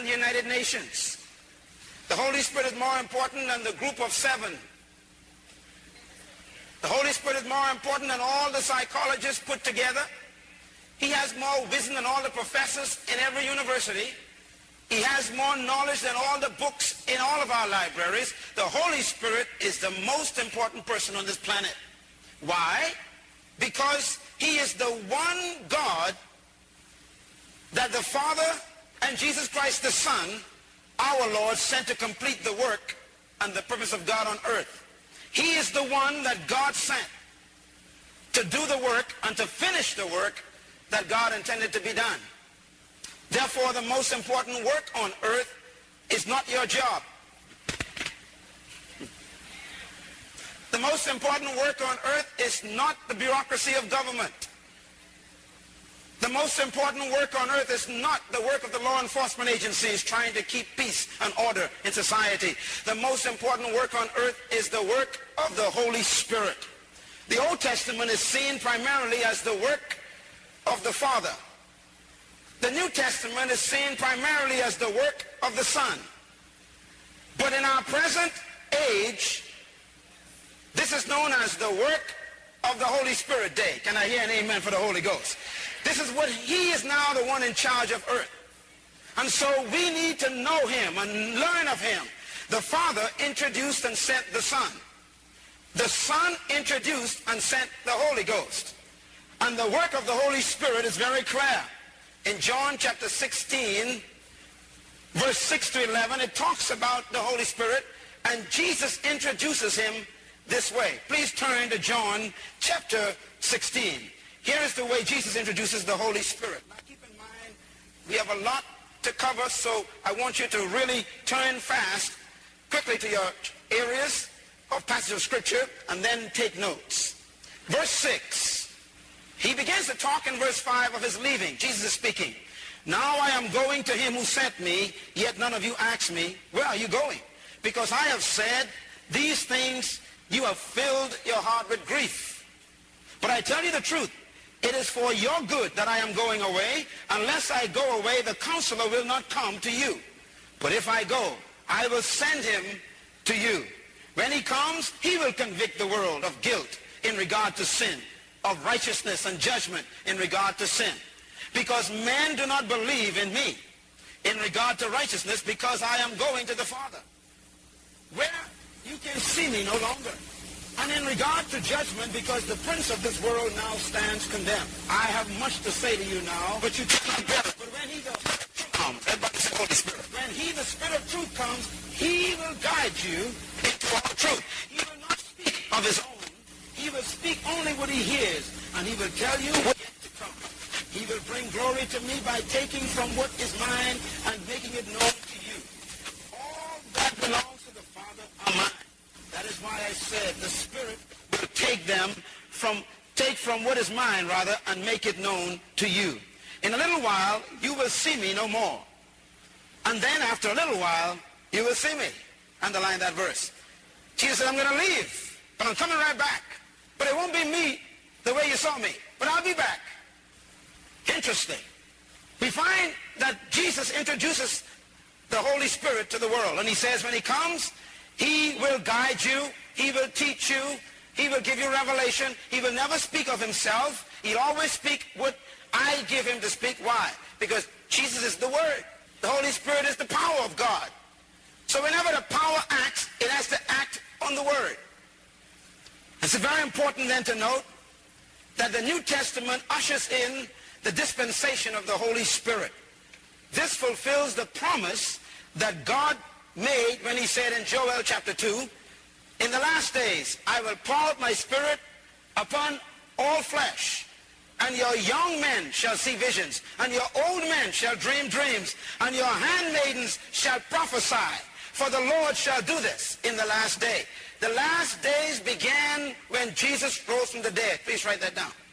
than the United Nations. The Holy Spirit is more important than the group of 7. The Holy Spirit is more important than all the psychologists put together. He has more wisdom than all the professors in every university. He has more knowledge than all the books in all of our libraries. The Holy Spirit is the most important person on this planet. Why? Because he is the one God that the Father and Jesus Christ the Son, our Lord, sent to complete the work and the purpose of God on earth. He is the one that God sent to do the work and to finish the work that God intended to be done. Therefore, the most important work on earth is not your job. The most important work on earth is not the bureaucracy of government. The most important work on earth is not the work of the law enforcement agencies trying to keep peace and order in society. The most important work on earth is the work of the Holy Spirit. The Old Testament is seen primarily as the work of the Father. The New Testament is seen primarily as the work of the Son. But in our present age, this is known as the work of the Holy Spirit Day. Can I hear an amen for the Holy Ghost? This is what he is now the one in charge of earth. And so we need to know him and learn of him. The Father introduced and sent the Son. The Son introduced and sent the Holy Ghost. And the work of the Holy Spirit is very clear. In John chapter 16, verse 6 to 11, it talks about the Holy Spirit, and Jesus introduces him this way. Please turn to John chapter 16. Here is the way Jesus introduces the Holy Spirit. Now keep in mind, we have a lot to cover, so I want you to really turn fast quickly to your areas of passage of Scripture and then take notes. Verse 6, he begins to talk in verse 5 of his leaving. Jesus is speaking. Now I am going to him who sent me, yet none of you ask me, where are you going? Because I have said these things, you have filled your heart with grief. But I tell you the truth, it is for your good that I am going away. Unless I go away, the counselor will not come to you. But if I go, I will send him to you. When he comes, he will convict the world of guilt in regard to sin, of righteousness and judgment in regard to sin. Because men do not believe in me in regard to righteousness, because I am going to the Father, where you can see me no longer. And in regard to judgment, because the prince of this world now stands condemned. I have much to say to you now, but you cannot bear it. But when he, the comes, everybody say Holy Spirit. When he, the Spirit of truth, comes, he will guide you into all truth. He will not speak of his own. He will speak only what he hears, and he will tell you what is to come. He will bring glory to me by taking from what is mine and making it known to you. All that belongs to the Father are mine. That is why I said the Spirit will take from what is mine, rather, and make it known to you. In a little while, you will see me no more. And then after a little while, you will see me. Underline that verse. Jesus said, I'm going to leave, but I'm coming right back. But it won't be me the way you saw me, but I'll be back. Interesting. We find that Jesus introduces the Holy Spirit to the world. And he says when he comes, he will guide you. He will teach you. He will give you revelation. He will never speak of himself. He'll always speak what I give him to speak. Why? Because Jesus is the Word. The Holy Spirit is the power of God. So whenever the power acts, it has to act on the Word. It's very important then to note that the New Testament ushers in the dispensation of the Holy Spirit. This fulfills the promise that God made when he said in Joel chapter 2, in the last days I will pour out my Spirit upon all flesh, and your young men shall see visions, and your old men shall dream dreams, and your handmaidens shall prophesy. For the Lord shall do this in the last day. The last days began when Jesus rose from the dead. Please write that down.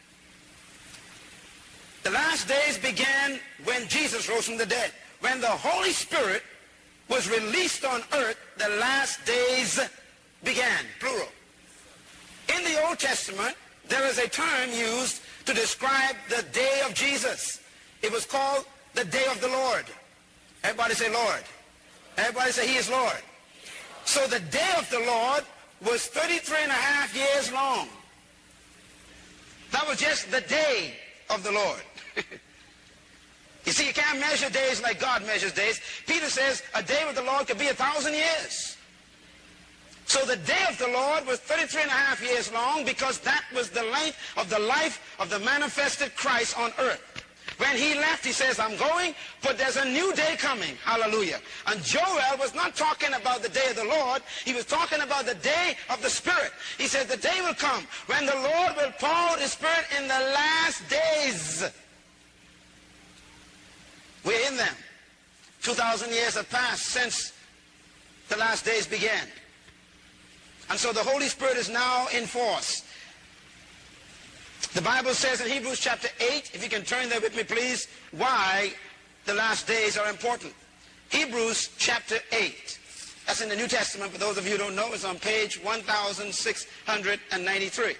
The last days began when Jesus rose from the dead. When the Holy Spirit was released on earth, the last days began, plural. In the Old Testament, there is a term used to describe the day of Jesus. It was called the day of the Lord. Everybody say Lord. Everybody say he is Lord. So the day of the Lord was 33 and a half years long. That was just the day of the Lord. You see, you can't measure days like God measures days. Peter says a day with the Lord could be 1,000 years. So the day of the Lord was 33 and a half years long because that was the length of the life of the manifested Christ on earth. When he left, he says, I'm going, but there's a new day coming. Hallelujah. And Joel was not talking about the day of the Lord. He was talking about the day of the Spirit. He said, the day will come when the Lord will pour out his Spirit in the last days. We're in them. 2,000 years have passed since the last days began. And so the Holy Spirit is now in force. The Bible says in Hebrews chapter 8, if you can turn there with me please, why the last days are important. Hebrews chapter 8. That's in the New Testament. For those of you who don't know, it's on page 1693.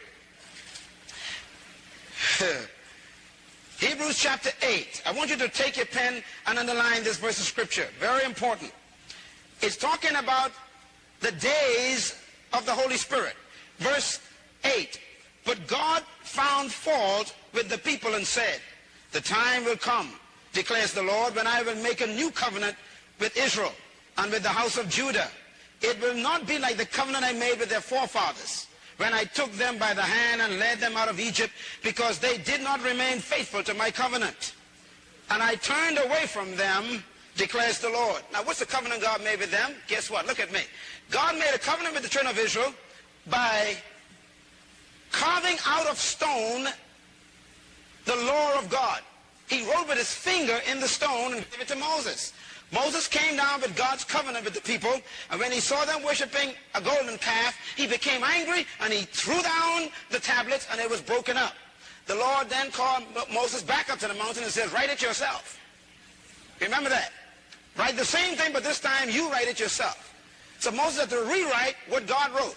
Hebrews chapter 8. I want you to take your pen and underline this verse of Scripture. Very important. It's talking about the days of the Holy Spirit. Verse 8. But God found fault with the people and said, the time will come, declares the Lord, when I will make a new covenant with Israel and with the house of Judah. It will not be like the covenant I made with their forefathers, when I took them by the hand and led them out of Egypt, because they did not remain faithful to my covenant. And I turned away from them, declares the Lord. Now, what's the covenant God made with them? Guess what? Look at me. God made a covenant with the children of Israel by carving out of stone the law of God. He wrote with his finger in the stone and gave it to Moses. Moses came down with God's covenant with the people, and when he saw them worshiping a golden calf, he became angry and he threw down the tablets and it was broken up. The Lord then called Moses back up to the mountain and said, write it yourself. Remember that. Write the same thing, but this time you write it yourself. So Moses had to rewrite what God wrote.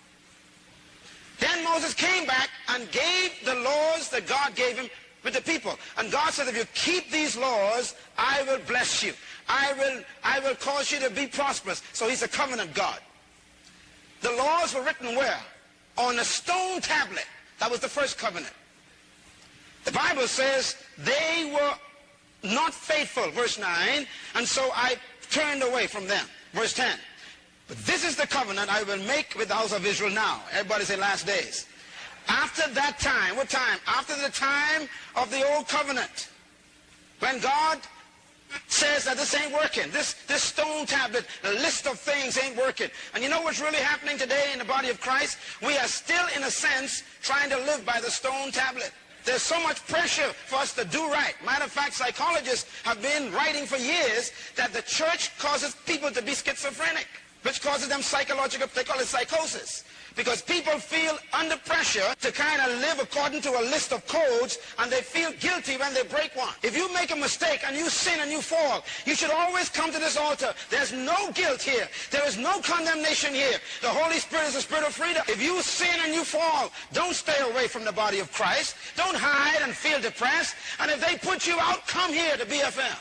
Then Moses came back and gave the laws that God gave him with the people. And God said, if you keep these laws, I will bless you. I will cause you to be prosperous. So he's a covenant God. The laws were written where? On a stone tablet. That was the first covenant. The Bible says they were not faithful, verse 9, and so I turned away from them. Verse 10. But this is the covenant I will make with the house of Israel now. Everybody say last days. After that time, what time? After the time of the old covenant. When God says that this ain't working. This stone tablet, the list of things ain't working. And you know what's really happening today in the body of Christ? We are still, in a sense, trying to live by the stone tablet. There's so much pressure for us to do right. Matter of fact, psychologists have been writing for years that the church causes people to be schizophrenic, which causes them psychological, they call it psychosis. Because people feel under pressure to kind of live according to a list of codes, and they feel guilty when they break one. If you make a mistake and you sin and you fall, you should always come to this altar. There's no guilt here. There is no condemnation here. The Holy Spirit is a spirit of freedom. If you sin and you fall, don't stay away from the body of Christ. Don't hide and feel depressed. And if they put you out, come here to BFM.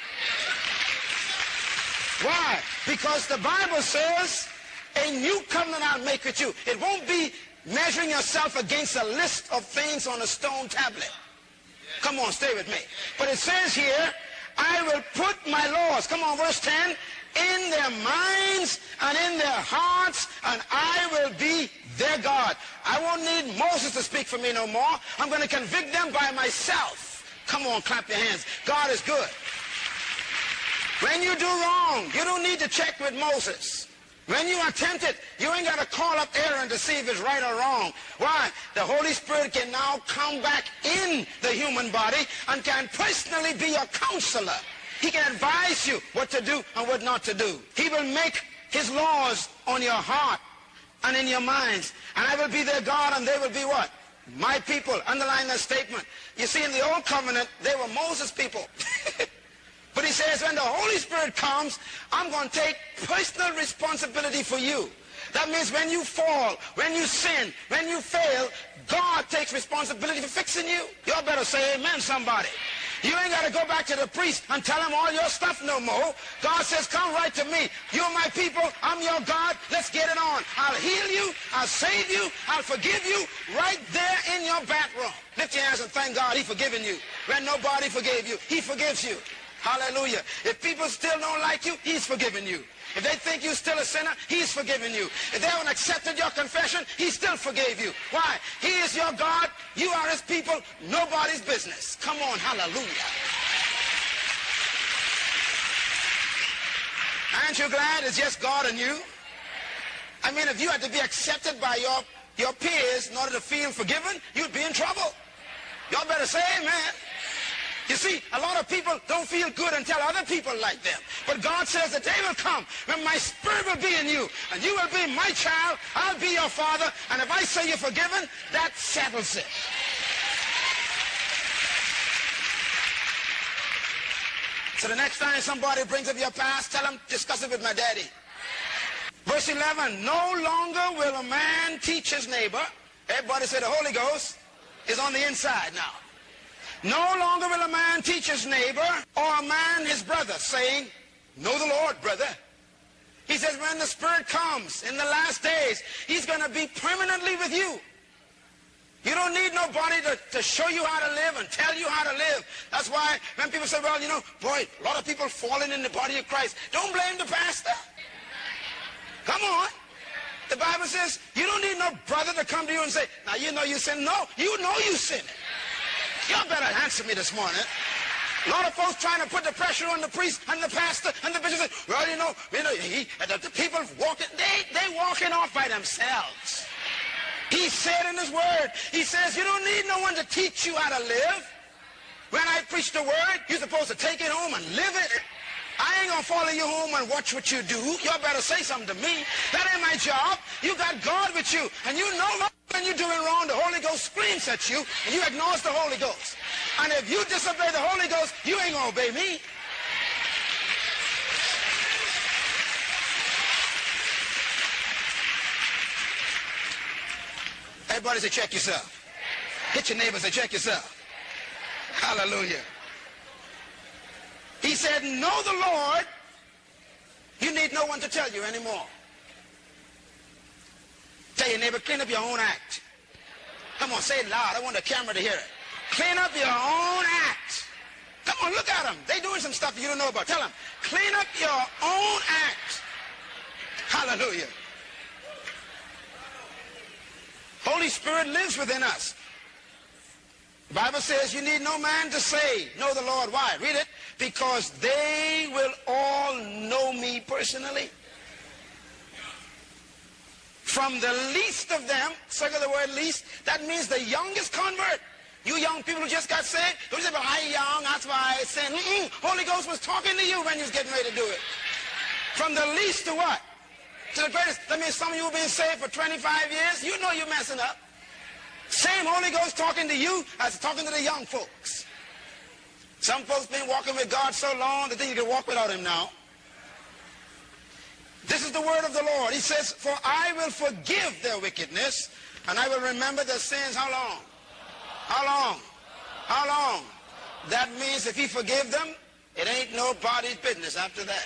Why? Because the Bible says, a new covenant I'll make with you. It won't be measuring yourself against a list of things on a stone tablet. Come on, stay with me. But it says here, I will put my laws, come on, verse 10, in their minds and in their hearts, and I will be their God. I won't need Moses to speak for me no more. I'm going to convict them by myself. Come on, clap your hands. God is good. When you do wrong, you don't need to check with Moses. When you are tempted, you ain't got to call up Aaron to see if it's right or wrong. Why? The Holy Spirit can now come back in the human body and can personally be your counselor. He can advise you what to do and what not to do. He will make his laws on your heart and in your minds. And I will be their God and they will be what? My people. Underline that statement. You see, in the old covenant, they were Moses' people. But he says, when the Holy Spirit comes, I'm going to take personal responsibility for you. That means when you fall, when you sin, when you fail, God takes responsibility for fixing you. Y'all better say amen, somebody. You ain't got to go back to the priest and tell him all your stuff no more. God says, come right to me. You're my people. I'm your God. Let's get it on. I'll heal you. I'll save you. I'll forgive you right there in your bathroom. Lift your hands and thank God He's forgiven you. When nobody forgave you, He forgives you. Hallelujah. If people still don't like you, He's forgiven you. If they think you're still a sinner, He's forgiven you. If they haven't accepted your confession, He still forgave you. Why? He is your God. You are His people. Nobody's business. Come on, hallelujah. Aren't you glad it's just God and you? I mean, if you had to be accepted by your peers in order to feel forgiven, you'd be in trouble. Y'all better say amen. You see, a lot of people don't feel good until other people like them. But God says the day will come when my spirit will be in you, and you will be my child, I'll be your father, and if I say you're forgiven, that settles it. So the next time somebody brings up your past, tell them, discuss it with my daddy. Verse 11, no longer will a man teach his neighbor. Everybody say the Holy Ghost is on the inside now. No longer will a man teach his neighbor or a man his brother, saying, know the Lord, brother. He says when the Spirit comes in the last days, He's going to be permanently with you. You don't need nobody to show you how to live and tell you how to live. That's why when people say, well, you know, boy, a lot of people falling in the body of Christ. Don't blame the pastor. Come on. The Bible says you don't need no brother to come to you and say, now you know you sin. No, you know you sin. Y'all better answer me this morning. A lot of folks trying to put the pressure on the priest and the pastor and the bishop. Well, you know the people walking, they walking off by themselves. He said in His word, He says, you don't need no one to teach you how to live. When I preach the word, you're supposed to take it home and live it. I ain't gonna follow you home and watch what you do. Y'all better say something to me. That ain't my job. You got God with you, and you know when you're doing wrong, the Holy Ghost screams at you, and you ignore the Holy Ghost. And if you disobey the Holy Ghost, you ain't gonna obey me. Everybody say, check yourself. Hit your neighbor and say, check yourself. Hallelujah. He said, know the Lord. You need no one to tell you anymore. Tell your neighbor, clean up your own act. Come on, say it loud. I want the camera to hear it. Clean up your own act. Come on, look at them. They doing some stuff you don't know about. Tell them, clean up your own act. Hallelujah. Holy Spirit lives within us. The Bible says you need no man to say, know the Lord. Why? Read it. Because they will all know me personally. From the least of them, circle the word least, that means the youngest convert. You young people who just got saved, don't say, well, I'm young, that's why I sin. Holy Ghost was talking to you when you was getting ready to do it. From the least to what? To the greatest. That means some of you have been saved for 25 years. You know you're messing up. Same Holy Ghost talking to you as talking to the young folks. Some folks been walking with God so long they think you can walk without Him now. This is the word of the Lord. He says, for I will forgive their wickedness, and I will remember their sins. How long? How long? How long? That means if He forgive them, it ain't nobody's business after that.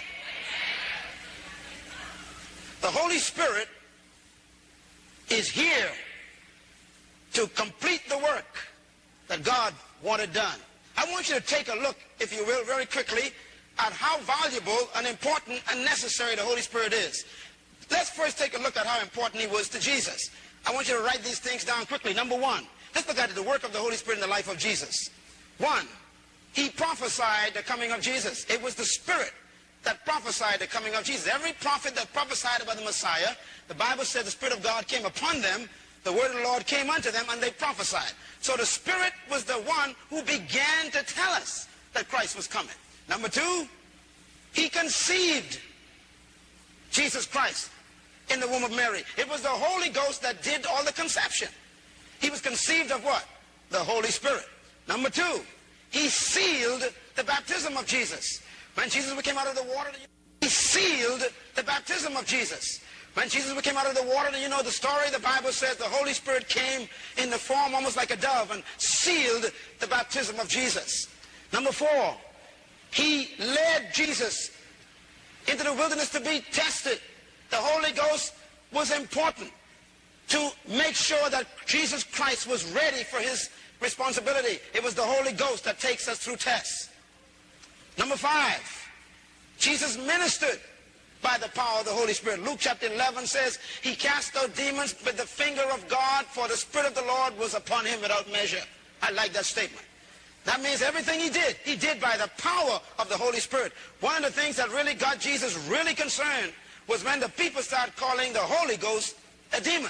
The Holy Spirit is here to complete the work that God wanted done. I want you to take a look, if you will, very quickly at how valuable and important and necessary the Holy Spirit is. Let's first take a look at how important He was to Jesus. I want you to write these things down quickly. Number one, let's look at the work of the Holy Spirit in the life of Jesus. One, He prophesied the coming of Jesus. It was the Spirit that prophesied the coming of Jesus. Every prophet that prophesied about the Messiah, the Bible said the Spirit of God came upon them, the word of the Lord came unto them, and they prophesied. So the Spirit was the one who began to tell us that Christ was coming. Number two, He conceived Jesus Christ in the womb of Mary. It was the Holy Ghost that did all the conception. He was conceived of what? The Holy Spirit. Number two, He sealed the baptism of Jesus. When Jesus came out of the water, He sealed the baptism of Jesus. When Jesus came out of the water, you know the story. The Bible says the Holy Spirit came in the form almost like a dove and sealed the baptism of Jesus. Number 4, he led Jesus into the wilderness to be tested. The Holy Ghost was important to make sure that Jesus Christ was ready for his responsibility. It was the Holy Ghost that takes us through tests. Number 5, Jesus ministered by the power of the Holy Spirit. Luke chapter 11 says, he cast out demons with the finger of God, for the Spirit of the Lord was upon him without measure. I like that statement. That means everything he did by the power of the Holy Spirit. One of the things that really got Jesus really concerned was when the people started calling the Holy Ghost a demon.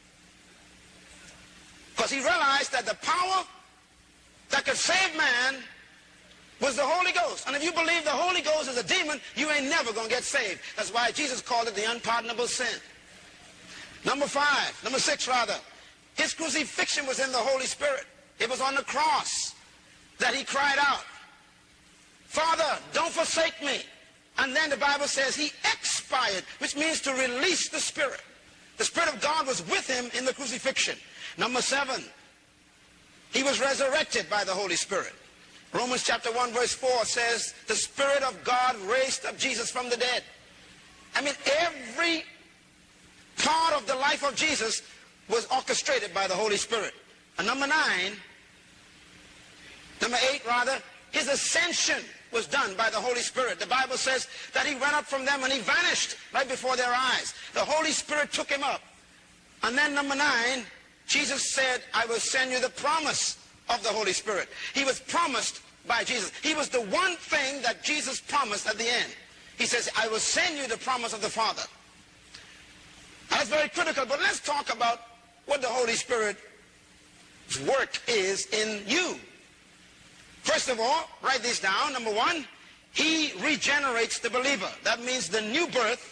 Because he realized that the power that could save man was the Holy Ghost. And if you believe the Holy Ghost is a demon, you ain't never going to get saved. That's why Jesus called it the unpardonable sin. Number 6 rather, his crucifixion was in the Holy Spirit. It was on the cross that he cried out, Father, don't forsake me. And then the Bible says he expired, which means to release the Spirit. The Spirit of God was with him in the crucifixion. Number 7, he was resurrected by the Holy Spirit. Romans chapter 1 verse 4 says, the Spirit of God raised up Jesus from the dead. I mean, every part of the life of Jesus was orchestrated by the Holy Spirit. And number 8 rather, his ascension was done by the Holy Spirit. The Bible says that he went up from them and he vanished right before their eyes. The Holy Spirit took him up. And then number 9, Jesus said, I will send you the promise of the Holy Spirit. He was promised by Jesus. He was the one thing that Jesus promised at the end. He says, I will send you the promise of the Father. That's very critical, but let's talk about what the Holy Spirit's work is in you. First of all, write this down. Number 1, he regenerates the believer. That means the new birth.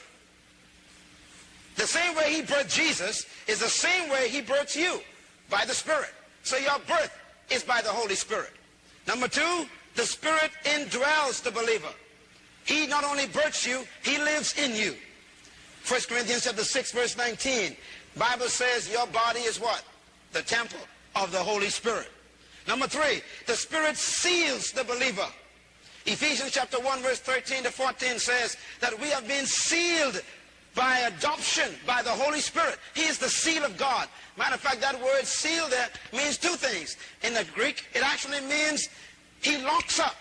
The same way he birthed Jesus is the same way he births you, by the Spirit. So your birth is by the Holy Spirit. Number 2, the Spirit indwells the believer. He not only births you, he lives in you. 1 Corinthians chapter 6 verse 19, Bible says your body is what? The temple of the Holy Spirit. Number 3, the Spirit seals the believer. Ephesians chapter 1 verse 13 to 14 says that we have been sealed by adoption by the Holy Spirit. He is the seal of God. Matter of fact, that word seal there means 2 things. In the Greek, it actually means he locks up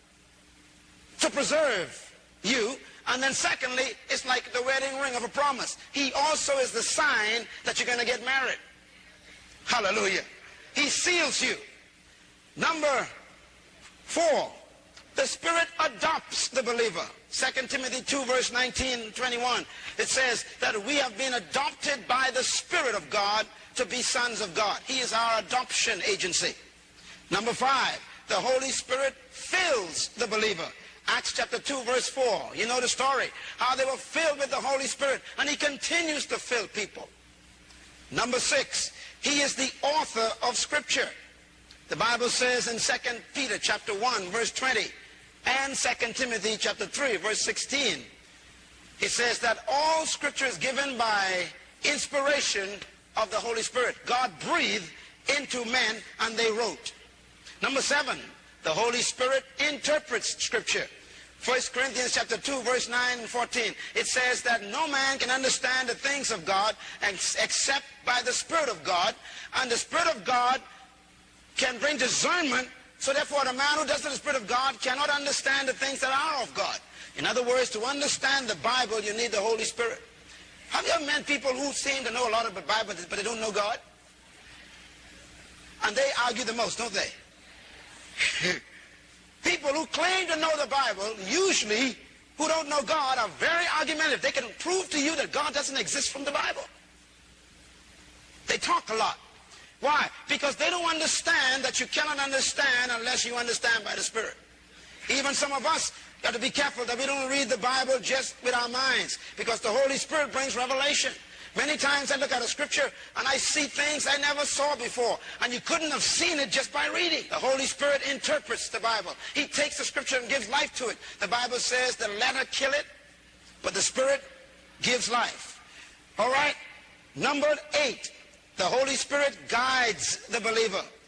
to preserve you. And then secondly, it's like the wedding ring of a promise. He also is the sign that you're going to get married. Hallelujah. He seals you. Number 4, the Spirit adopts the believer. 2 Timothy 2 verse 19 21. It says that we have been adopted by the Spirit of God to be sons of God. He is our adoption agency. Number 5, the Holy Spirit fills the believer. Acts chapter 2 verse 4. You know the story, how they were filled with the Holy Spirit, and he continues to fill people. Number 6, he is the author of Scripture. The Bible says in 2 Peter chapter 1 verse 20 and 2 Timothy chapter 3 verse 16, it says that all Scripture is given by inspiration of the Holy Spirit. God breathed into men and they wrote. Number 7, the Holy Spirit interprets Scripture. 1 Corinthians chapter 2 verse 9 and 14, it says that no man can understand the things of God except by the Spirit of God, and the Spirit of God can bring discernment. So therefore the man who doesn't have the Spirit of God cannot understand the things that are of God. In other words, to understand the Bible, you need the Holy Spirit. Have you ever met people who seem to know a lot of the Bible, but they don't know God? And they argue the most, don't they? People who claim to know the Bible, usually who don't know God, are very argumentative. They can prove to you that God doesn't exist from the Bible. They talk a lot. Why? Because they don't understand that you cannot understand unless you understand by the Spirit. Even some of us got to be careful that we don't read the Bible just with our minds, because the Holy Spirit brings revelation. Many times I look at a scripture and I see things I never saw before, and you couldn't have seen it just by reading. The Holy Spirit interprets the Bible. He takes the scripture and gives life to it. The Bible says the letter kill it, but the Spirit gives life. All right? Number 8, the Holy Spirit guides the believer.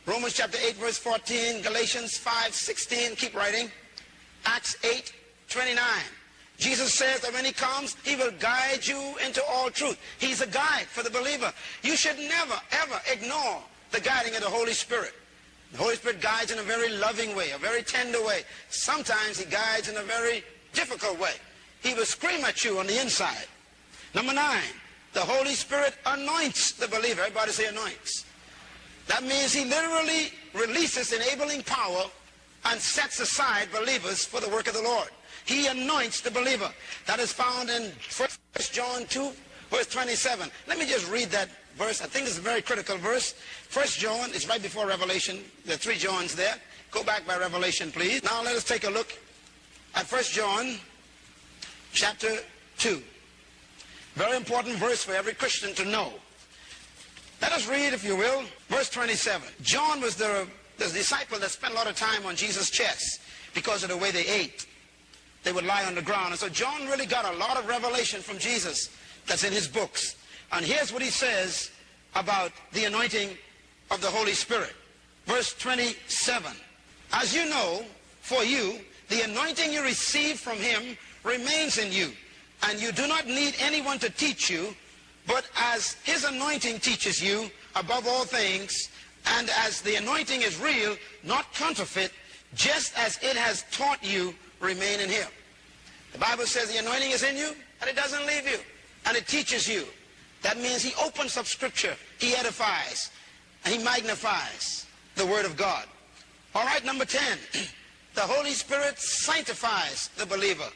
Romans chapter 8, verse 14, Galatians 5:16, keep writing. Acts 8:29. Jesus says that when he comes, he will guide you into all truth. He's a guide for the believer. You should never, ever ignore the guiding of the Holy Spirit. The Holy Spirit guides in a very loving way, a very tender way. Sometimes he guides in a very difficult way. He will scream at you on the inside. Number 9, the Holy Spirit anoints the believer. Everybody say anoints. That means he literally releases enabling power and sets aside believers for the work of the Lord. He anoints the believer. That is found in 1 John 2, verse 27. Let me just read that verse. I think it's a very critical verse. 1 John, it's right before Revelation. There are 3 Johns there. Go back by Revelation, please. Now let us take a look at 1 John chapter 2. Very important verse for every Christian to know. Let us read, if you will, verse 27. John was the disciple that spent a lot of time on Jesus' chest because of the way they ate. They would lie on the ground. And so John really got a lot of revelation from Jesus that's in his books. And here's what he says about the anointing of the Holy Spirit. Verse 27. As you know, for you, the anointing you receive from him remains in you. And you do not need anyone to teach you, but as his anointing teaches you above all things, and as the anointing is real, not counterfeit, just as it has taught you, remain in him. The Bible says the anointing is in you, and it doesn't leave you, and it teaches you. That means he opens up Scripture, he edifies, and he magnifies the Word of God. All right, number 10, the Holy Spirit sanctifies the believer.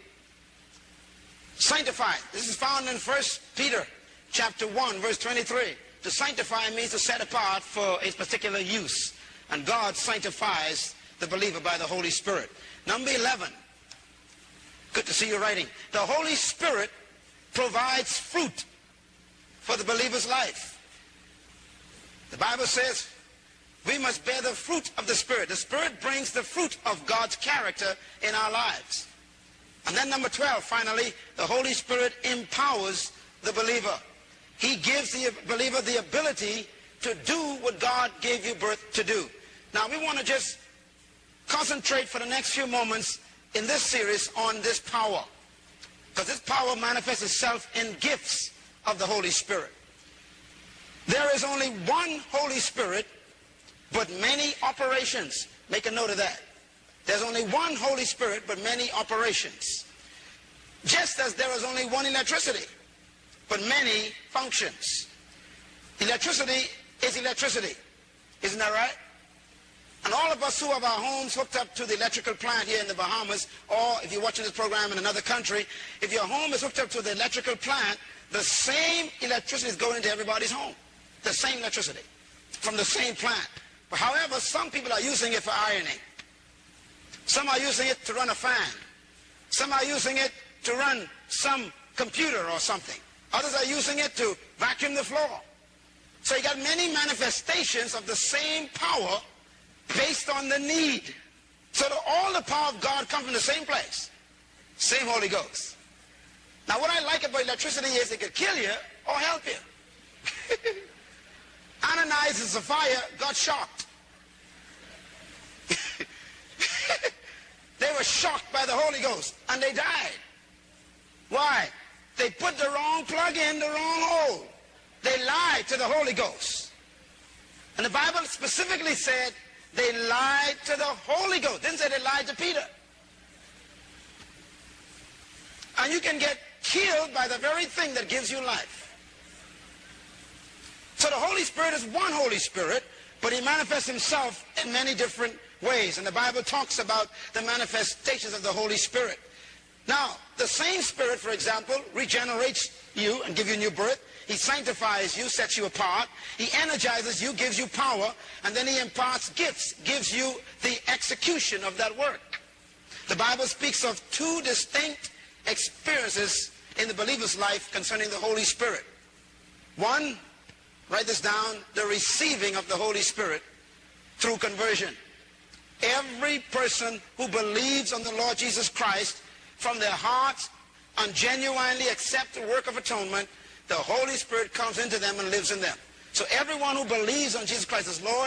Sanctified. This is found in 1 Peter chapter 1, verse 23. To sanctify means to set apart for a particular use, and God sanctifies the believer by the Holy Spirit. Number 11. Good to see you writing. The Holy Spirit provides fruit for the believer's life. The Bible says we must bear the fruit of the Spirit. The Spirit brings the fruit of God's character in our lives. And then number 12, finally, the Holy Spirit empowers the believer. He gives the believer the ability to do what God gave you birth to do. Now we want to just concentrate for the next few moments in this series on this power, because this power manifests itself in gifts of the Holy Spirit. There is only one Holy Spirit, but many operations. Make a note of that. There's only one Holy Spirit, but many operations. Just as there is only one electricity, but many functions. Electricity is electricity. Isn't that right? And all of us who have our homes hooked up to the electrical plant here in the Bahamas, or if you're watching this program in another country, if your home is hooked up to the electrical plant, the same electricity is going into everybody's home. The same electricity from the same plant. But however, some people are using it for ironing. Some are using it to run a fan. Some are using it to run some computer or something. Others are using it to vacuum the floor. So you got many manifestations of the same power based on the need. So that all the power of God comes from the same place. Same Holy Ghost. Now what I like about electricity is it could kill you or help you. Ananias and Sapphira got shocked. They were shocked by the Holy Ghost and they died. Why? They put the wrong plug in the wrong hole. They lied to the Holy Ghost. And the Bible specifically said they lied to the Holy Ghost. Didn't say they lied to Peter. And you can get killed by the very thing that gives you life. So the Holy Spirit is one Holy Spirit, but he manifests himself in many different ways. And the Bible talks about the manifestations of the Holy Spirit. Now, the same Spirit, for example, regenerates you and gives you new birth. He sanctifies you, sets you apart. He energizes you, gives you power, and then he imparts gifts, gives you the execution of that work. The Bible speaks of 2 distinct experiences in the believer's life concerning the Holy Spirit. One, write this down, the receiving of the Holy Spirit through conversion. Every person who believes on the Lord Jesus Christ from their hearts and genuinely accept the work of atonement, the Holy Spirit comes into them and lives in them. So everyone who believes on Jesus Christ as Lord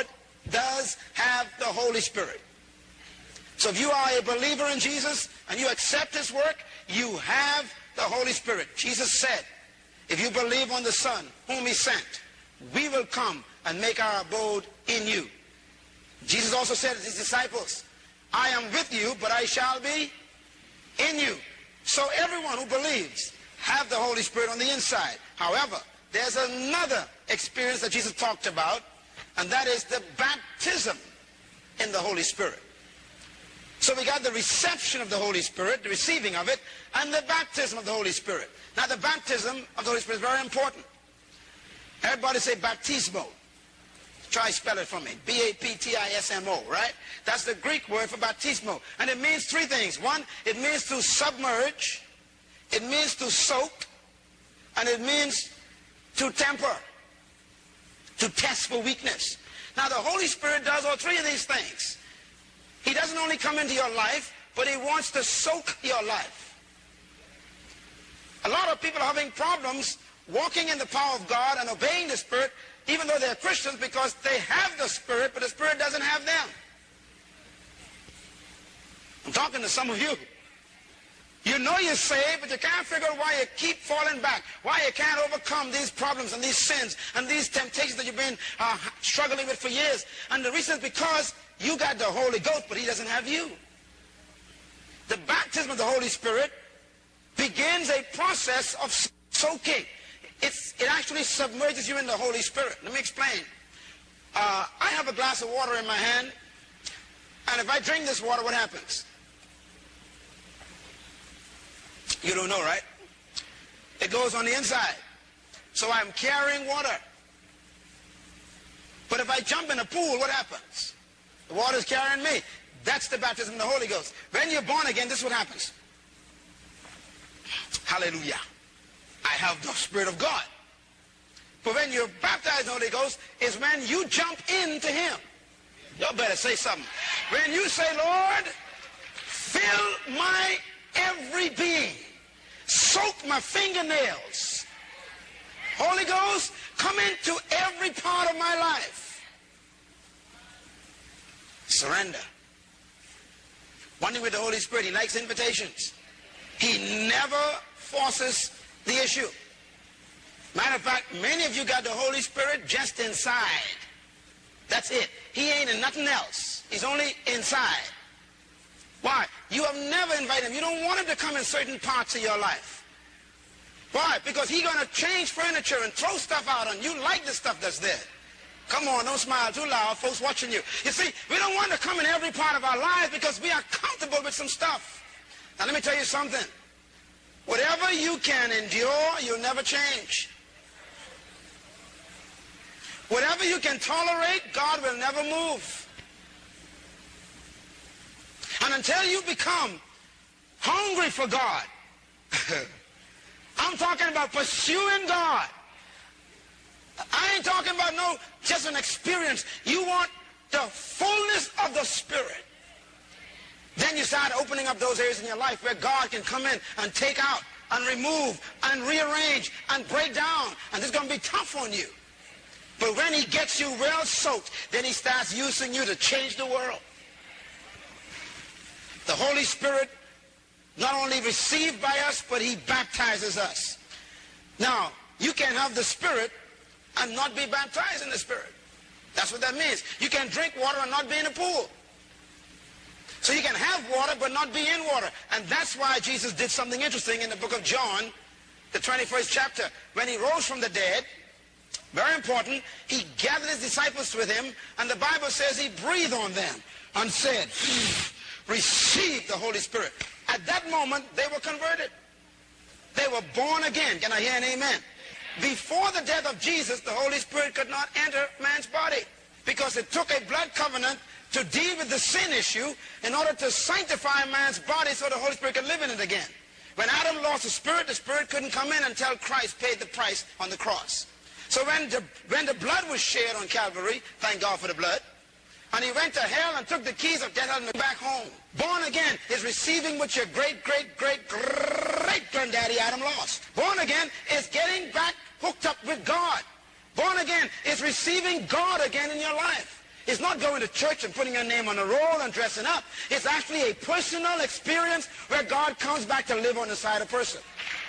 does have the Holy Spirit. So if you are a believer in Jesus and you accept his work, you have the Holy Spirit. Jesus said, if you believe on the Son whom he sent, we will come and make our abode in you. Jesus also said to his disciples, I am with you, but I shall be in you. So everyone who believes have the Holy Spirit on the inside. However, there's another experience that Jesus talked about, and that is the baptism in the Holy Spirit. So we got the reception of the Holy Spirit, the receiving of it, and the baptism of the Holy Spirit. Now the baptism of the Holy Spirit is very important. Everybody say baptismo. Try spell it for me. B-A-P-T-I-S-M-O, right? That's the Greek word for baptismo. And it means three things. One, it means to submerge. It means to soak. And it means to temper. To test for weakness. Now the Holy Spirit does all three of these things. He doesn't only come into your life, but he wants to soak your life. A lot of people are having problems walking in the power of God and obeying the Spirit, even though they're Christians, because they have the Spirit, but the Spirit doesn't have them. I'm talking to some of you. You know you're saved, but you can't figure out why you keep falling back, why you can't overcome these problems and these sins and these temptations that you've been struggling with for years. And the reason is because you got the Holy Ghost, but he doesn't have you. The baptism of the Holy Spirit begins a process of soaking. It actually submerges you in the Holy Spirit. Let me explain. I have a glass of water in my hand, and if I drink this water, what happens? You don't know, right? It goes on the inside. So I'm carrying water. But if I jump in a pool, what happens? The water's carrying me. That's the baptism of the Holy Ghost. When you're born again, this is what happens. Hallelujah. I have the Spirit of God. But when you're baptized in the Holy Ghost is when you jump into him. Y'all better say something. When you say, Lord, fill my every being. Soak my fingernails. Holy Ghost, come into every part of my life. Surrender. One thing with the Holy Spirit, he likes invitations. He never forces the issue. Matter of fact, many of you got the Holy Spirit just inside. That's it. He ain't in nothing else. He's only inside. Why? You have never invited him. You don't want him to come in certain parts of your life. Why? Because he's going to change furniture and throw stuff out on you. Like the stuff that's there. Come on, don't smile too loud, folks watching you. You see, we don't want to come in every part of our lives because we are comfortable with some stuff. Now let me tell you something. Whatever you can endure, you'll never change. Whatever you can tolerate, God will never move. And until you become hungry for God, I'm talking about pursuing God. I ain't talking about just an experience. You want the fullness of the Spirit. Then you start opening up those areas in your life where God can come in and take out and remove and rearrange and break down. And this is going to be tough on you. But when he gets you well soaked, then he starts using you to change the world. The Holy Spirit not only received by us, but he baptizes us. Now, you can have the Spirit and not be baptized in the Spirit. That's what that means. You can drink water and not be in a pool. So you can have water but not be in water. And that's why Jesus did something interesting in the book of John, the 21st chapter. When he rose from the dead, very important, he gathered his disciples with him, and the Bible says he breathed on them and said, receive the Holy Spirit. At that moment, they were converted. They were born again. Can I hear an amen? Before the death of Jesus, the Holy Spirit could not enter man's body because it took a blood covenant to deal with the sin issue in order to sanctify man's body so the Holy Spirit could live in it again. When Adam lost the Spirit couldn't come in until Christ paid the price on the cross. So when the blood was shed on Calvary, thank God for the blood, and he went to hell and took the keys of death and back home. Born again is receiving what your great-great-great-great-granddaddy Adam lost. Born again is getting back hooked up with God. Born again is receiving God again in your life. It's not going to church and putting your name on a roll and dressing up. It's actually a personal experience where God comes back to live on the side of a person.